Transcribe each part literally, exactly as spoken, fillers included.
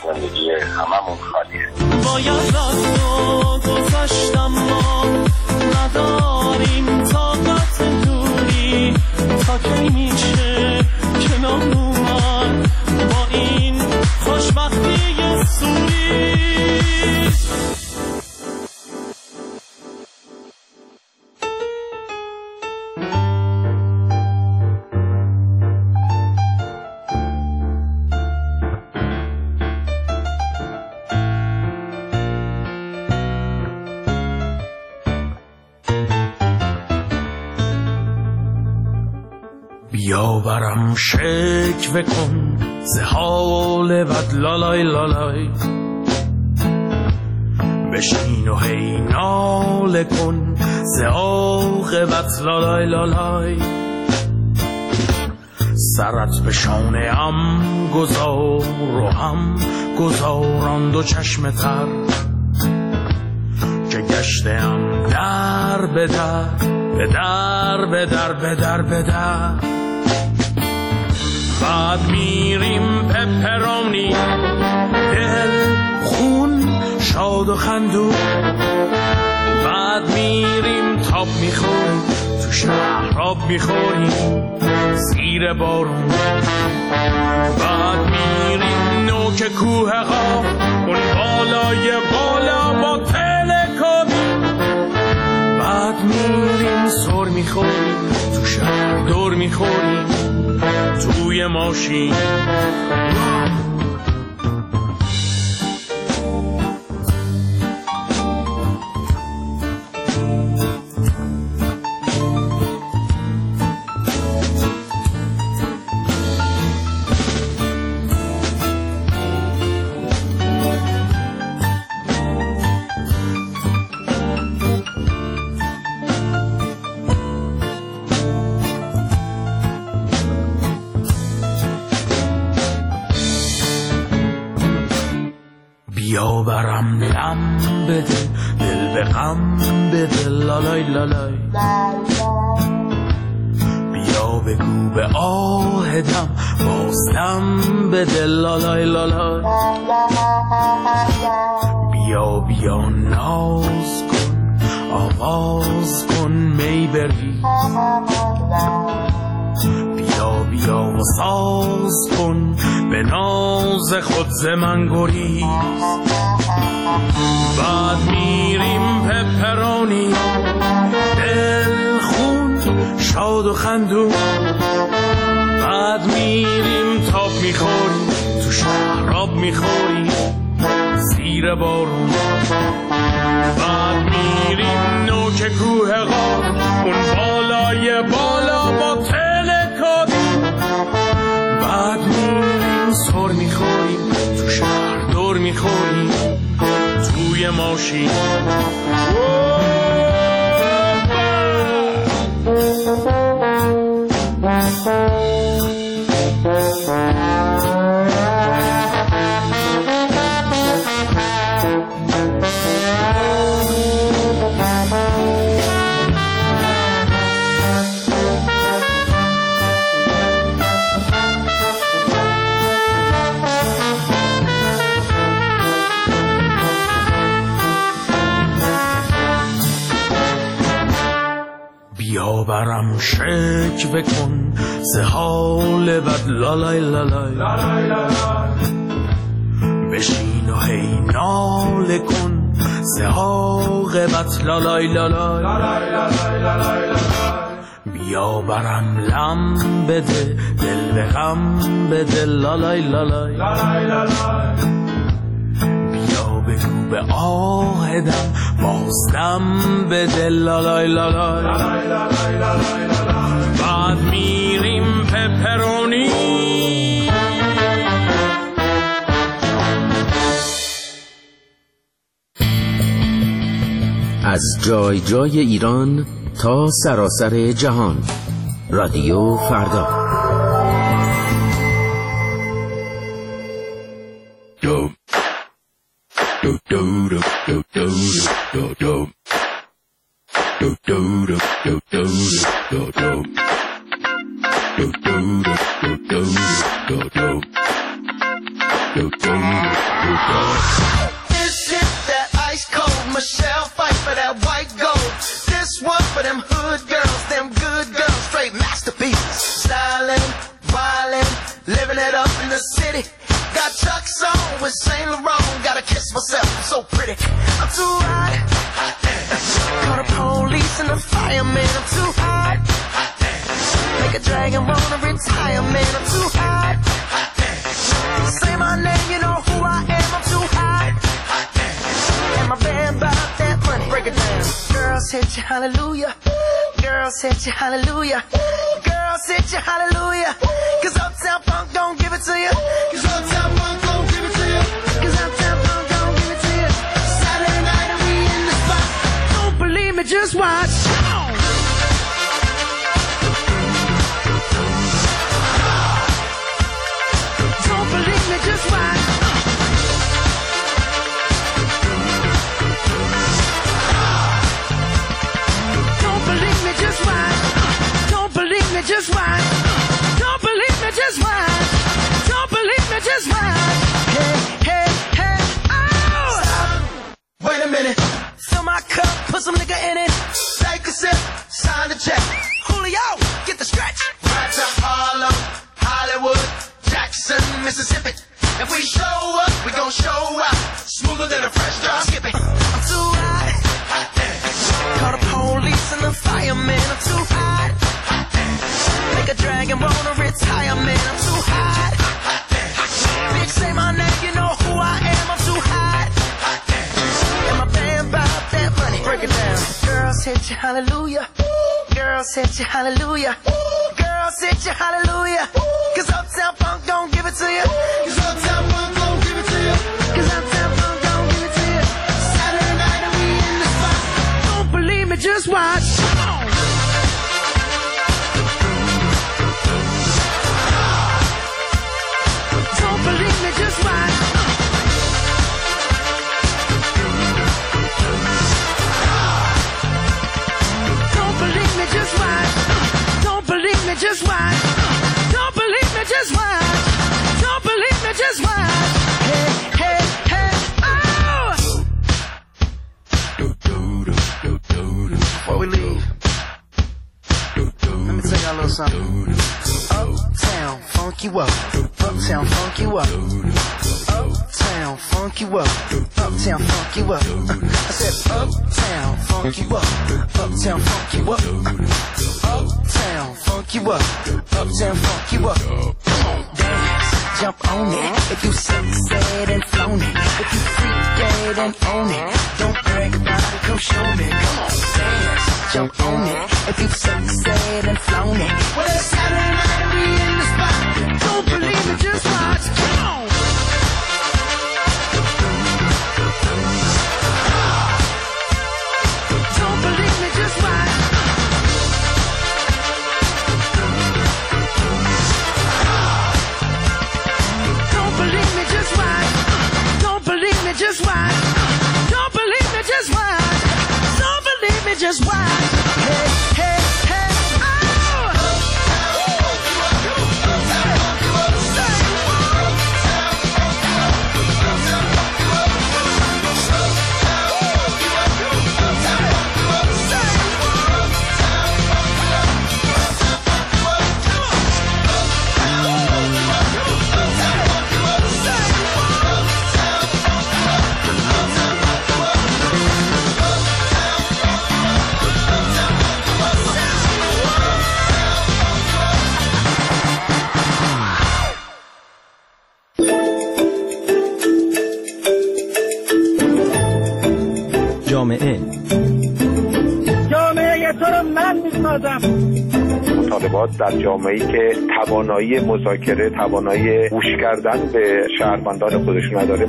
زندگی هممون خالیه. باید راه گذاشتم ما نداریم طاقت دوری تا کی میشه کنار اومد با این خوشبختی سوری. بیا برم شکوه کن ز حال بد لالای لالای، بشین و هی ناله کن ز عاقبت لالای لالای. سرت به شانه ام گذار و هم گذاران دو چشم تر که گشتم در به در به در به در به در به در. بعد میریم پپرانی دل خون شاد و خندون، بعد میریم تاب میخوریم تو شهر آب میخوریم زیر بارون، بعد میریم نوک کوه قاف اون بالای بالا با تلکابی، بعد میریم سر میخوریم تو شهر دور میخوریم توی ماشین. بیا برم لم بده دل به غم بده لالای لالای، بیا بگو به آهدم بازدم بده لالای لالای. بیا بیا ناز کن آواز کن می بری، بیا بیا و ساز کن به ناز خود ز من گریز. بعد میریم پپرانی دل خون شاد و خندون، بعد میریم تاب میخوریم تو شهر آب میخوریم زیر بارون، بعد میریم نوک کوه قاف اون بالای بالا با تلکابی، بعد میریم سر میخوریم تو شهر دور میخوریم توی ماشین. بیا برم شکوه کن ز حال بد لالای لالای، بشین و هی ناله کن ز عاقبت لالای لالای. بیا برم لم بده دل به غم بده لالای لالای، بیا بگو به آهدم بازدم بده لالای لالای. بعد میریم پپرونی از جای جای ایران تا سراسر جهان. رادیو فردا. دو دو دو دو دو دو دو دو do do do do do do do do do do do do do This shit that ice cold Michelle fight for that white gold. This one for them hood girls, them good girls, straight masterpieces. Styling, wildin', living it up in the city. Got Chuck's on with Saint Laurent. Gotta kiss myself, I'm so pretty. I'm too hot. Call the police and the fireman. I'm too hot. Make a dragon wanna retire, man. I'm too hot. Say my name, you know who I am. I'm too hot. And my band bought that money. Break it down. Girls hit you, hallelujah. Girls hit you, hallelujah. Girls hit you, hallelujah. Cause Uptown Funk don't give it to you. Cause Uptown Funk don't give it to you. Cause Uptown Funk don't give it to you. Saturday night and we in the spot. Don't believe me, just watch. Don't believe me, just watch. Don't believe me, just watch. Don't believe me, just watch. Don't believe me, just watch. Don't believe me, just watch. Hey, hey, hey, oh! Stop. Wait a minute. Fill my cup, put some nigga in it. Take a sip, sign the check. Julio, get the stretch. Right to Harlem, Hollywood, Jackson, Mississippi. If we show up, we gon' show out. Smoother than a fresh drop. Skip it. I'm too hot. Call the police and the fireman. I'm too hot. Make a dragon wanna retire, man. I'm too hot. Bitch, say my name, you know who I am. I'm too hot. And my band bought that money. Break it down. Girls hit you, hallelujah. Girls hit you, hallelujah. Girls hit you, hallelujah. Cause Uptown Funk don't give it to you. Cause Uptown Funk don't give it to you. Cause Uptown Funk don't give it to you. Saturday night and we in the spot. Don't believe me, just watch. Don't believe me, just watch. Don't believe me, just watch. Don't believe me, just watch. Don't believe me, just watch. Don't believe me, just watch. Hey, hey, hey, oh! Before we leave, let me tell y'all a little something. Uptown, funk you up. Uptown, funk you up. Uptown, funk you up. Uptown, funk you up. I said uptown, funk you up. Uptown, funk you up. Uptown, funk you up. Uptown, funk you up. Dance, jump on it. If you succeed and flown it. If you freak dead and own it. Don't brag about it, come show me. Come on, dance, jump on it. If you succeed and flown it. Well, it's Saturday night and we in the spot. Don't believe me, just watch. Come on. Don't believe me, just watch. Don't believe me, just watch. Don't believe me, just watch. Don't believe me, just watch. Don't believe me, just watch. Hey, hey, hey, oh! جامعه جامعه تو رو من میسازم. مطالبات در جامعه‌ای که توانایی مذاکره، توانایی گوش کردن به شهروندان خودش نداره.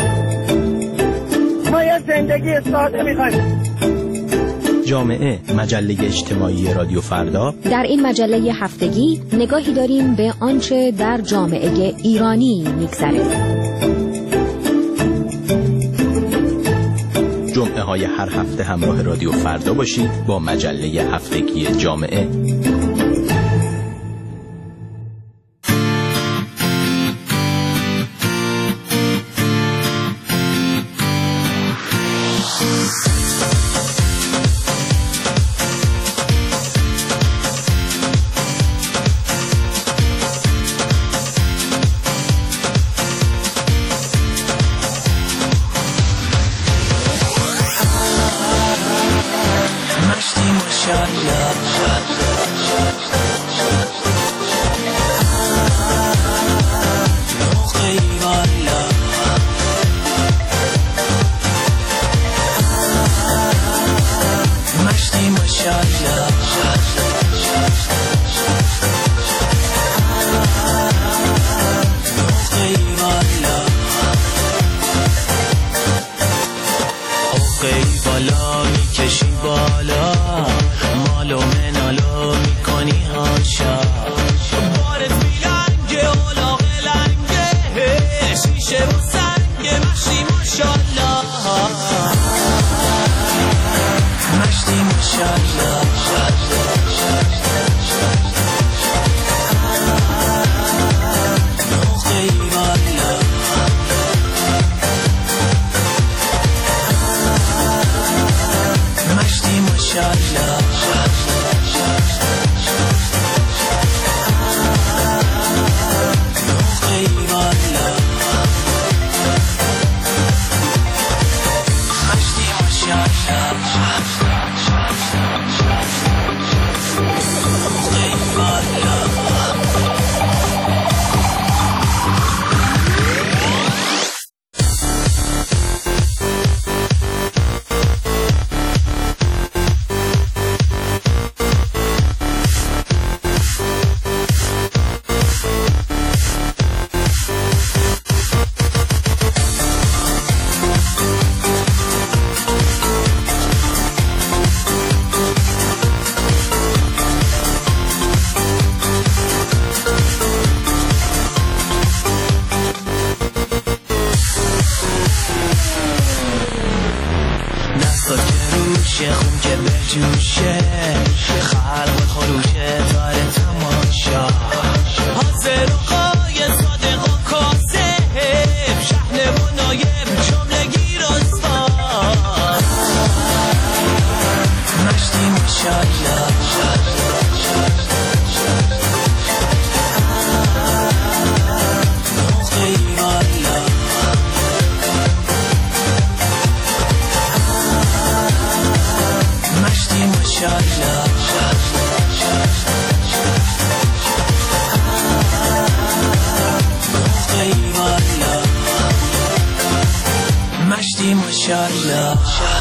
ما یه زندگی ساده میخوایم. جامعه، مجله اجتماعی رادیو فردا. در این مجله هفتگی نگاهی داریم به آنچه در جامعه ایرانی میگذره. جمعه های هر هفته همراه رادیو فردا باشید با مجله هفتگی جامعه. ماشاءالله مشتی ماشاءالله بالا میکشی بالا مالو منالو میکنی هاشا بارت میلنگه اولاغ لنگه شیشه و سنگه مشتی ماشالله مشتی ماشالله خون که به جوشه خلق خروشه داره تماشا حاضر و قاید صادق و کاسب شحنه و نایب جملگی رسوا مشتی ماشالله مشتی ماشالله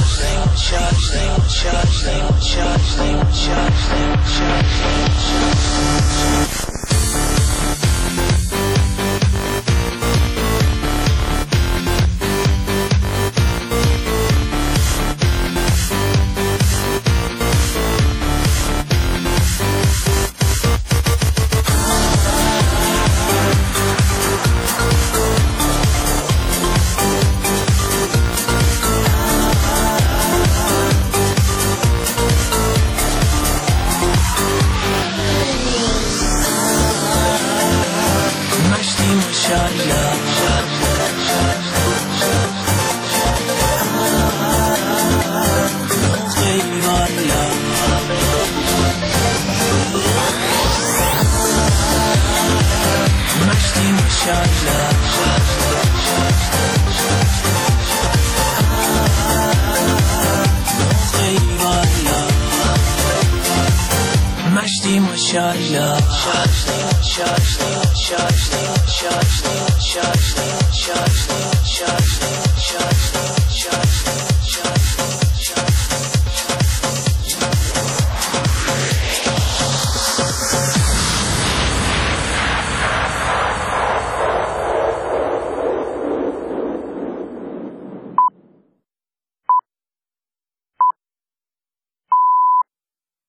مشتی ماشالله مشتی ماشالله